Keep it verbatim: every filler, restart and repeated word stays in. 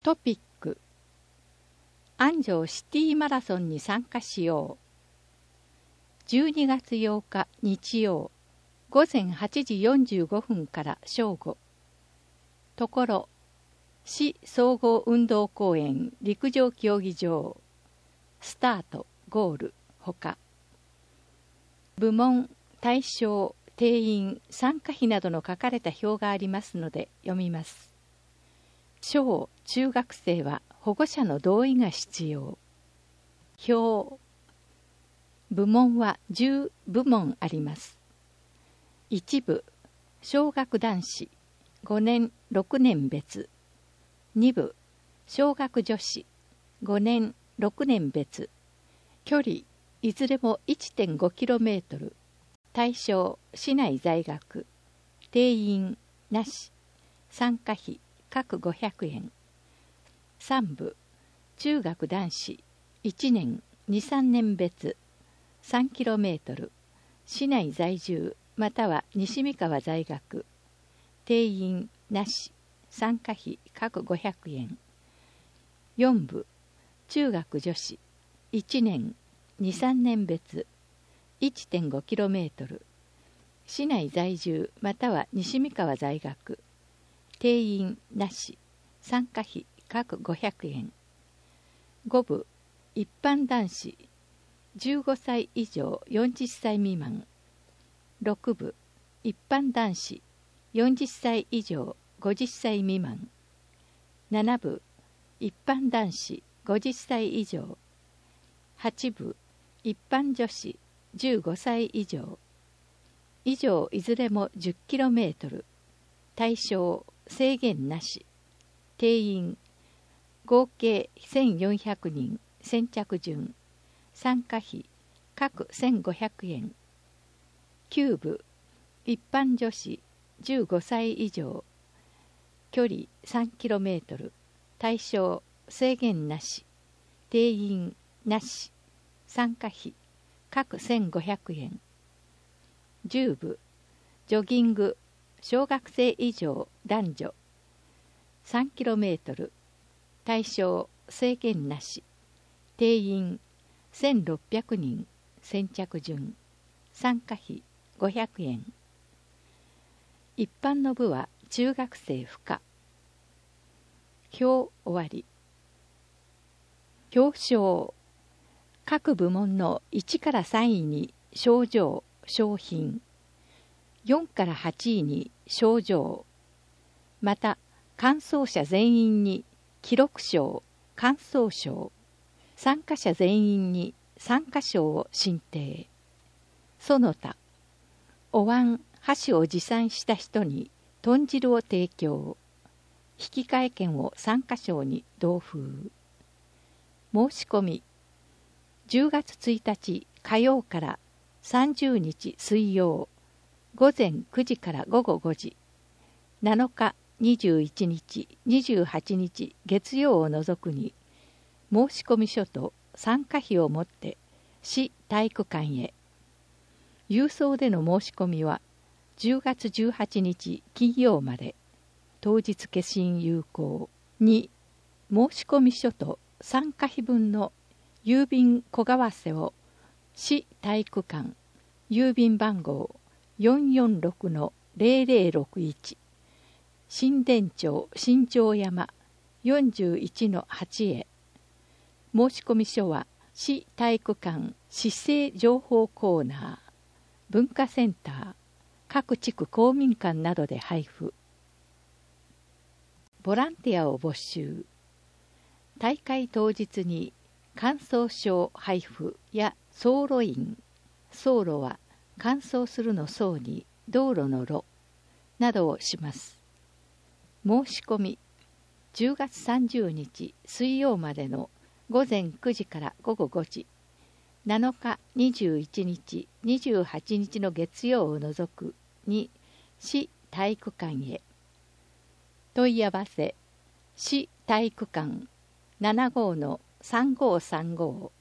トピック安城シティマラソンに参加しよう。じゅうにがつようか日曜午前はちじよんじゅうごふんから正午。ところ市総合運動公園陸上競技場。スタートゴールほか。部門対象定員参加費などの書かれた表がありますので読みます。小中学生は保護者の同意が必要。表部門はじゅうぶもんあります。いち部小学男子ごねんろくねん別。に部小学女子ごねんろくねん別。距離いずれも いってんごキロメートル。対象市内在学。定員なし。参加費各ごひゃくえん。さん部中学男子いちねんにさんねん別。さんキロメートル。市内在住または西三河在学。定員なし。参加費各ごひゃくえん。よん部中学女子いちねんにさんねん別。いってんごキロメートル。市内在住または西三河在学。定員なし。参加費各ごひゃくえん。ご部一般男子じゅうごさい以上よんじゅっさい未満。ろく部一般男子よんじゅっさい以上ごじゅっさい未満。なな部一般男子ごじゅっさい以上。はち部一般女子じゅうごさい以上。以上いずれも じゅっキロメートル。対象制限なし。定員合計せんよんひゃくにん。先着順。参加費各せんごひゃくえん。きゅう部一般女子じゅうごさい以上。距離さんキロメートル。対象制限なし。定員なし。参加費各せんごひゃくえん。じゅう部ジョギング小学生以上男女。さんキロメートル。対象制限なし。定員せんろっぴゃくにん。先着順。参加費ごひゃくえん。一般の部は中学生不可。表終わり。表彰各部門のいちからさんいに賞状賞品。よんからはちいに賞状。また完走者全員に記録賞完走賞。参加者全員に参加賞を進呈。その他お椀箸を持参した人に豚汁を提供。引換券を参加賞に同封。申し込みじゅうがつついたち火曜からさんじゅうにち水曜午前くじからごごごじ。なのかにじゅういちにちにじゅうはちにち月曜を除くに申込書と参加費を持って市体育館へ。郵送での申し込みはじゅうがつじゅうはちにち金曜まで。当日消印有効。に申込書と参加費分の郵便小為替を市体育館郵便番号 よんよんろくのぜろぜろろくいち 新田町新城山 よんじゅういちのはち へ。申込書は市体育館市政情報コーナー文化センター各地区公民館などで配布。ボランティアを募集。大会当日に感想証配布や走路員。走路は乾燥するの走に道路の路などをします。申し込みじゅうがつさんじゅうにち水曜までの午前くじからごごごじ。なのかにじゅういちにちにじゅうはちにちの月曜を除くに市体育館へ。問い合わせ市体育館 ななごうのさんごうさんごう